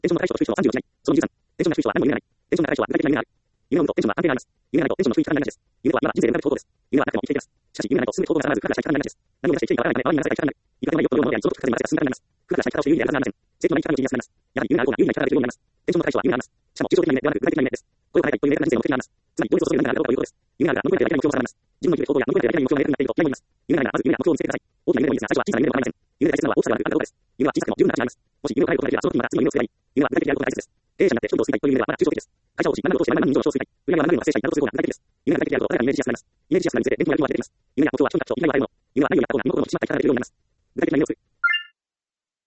テンションの高い人と低い人の30をしない。その13、テンションが低い人は何も夢がない。テンションが高い人は具体的な夢がある。夢を見るとテンションは安定があります。夢がないとテンションの低いから何です。夢は今人生で向かう行動です。夢はなくても生きていきます。しかし夢がないとすぐに行動が定まらず、苦がしたいから何です。何を出して勢いがわからないので周りに流されたいからなる。いかでもないよというものであり、その時風に任せが進むからなります。苦がしたい方をして有利であるはずなりません。正当な生き方をしていやすくなります。やはり夢がある方が有利な生き方ができるようになります。テンションの高い人は夢があります。しかも抽象的な夢ではなく具体的な夢です。これを変えたいという明確な人生の目的があります。つまり、どうにか注げる夢があるかどうかということです。夢があるが乗り越えてはいけない目標を定めます。自分の生きる行動や乗り越えてはいけない目標が明確になっていると嫌いもいます。夢があるならまず夢や目標を見つけてください。大きな夢でもいいですが、最初は小さな夢でも構いません。夢で大切なのは大きさではなく、あるかどうかです。夢は小さくても十分な価値があります。もし夢を変えることができれば、その時にまた次の夢を作ればいい。夢は具体的であることが大切です。経営者になって人々を救いたいという夢ではまだ抽象的です。会社を欲しい、何々を通して何々人情を救いたい。売上は何々を達成したいなどとすることが具体的です。夢が具体的であると誰かにイメージしやすくなります。イメージしやすくなるにつれ、勉強や役割が出てきます。夢には目標は基本的な人、意味があるもの。夢は何をやったことが身のことのしまった生き方ができるようになります。